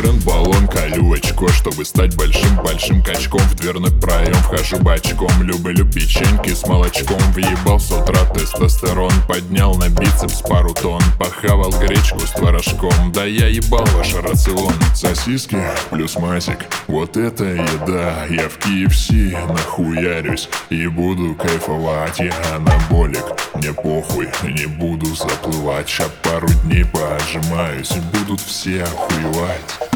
тренд, баллон, колю очко, чтобы стать большим качком. В дверной проем вхожу бочком. Люблю печеньки с молочком. Въебал с утра тестостерон. Поднял на бицепс пару тонн. Похавал гречку с творожком. Да я ебал ваш рацион. Сосиски плюс масик, вот это еда. Я в KFC нахуярюсь и буду кайфовать. Я анаболик, мне похуй, не буду заплывать. Ща пару дней поотжимаюсь и будут все охуевать.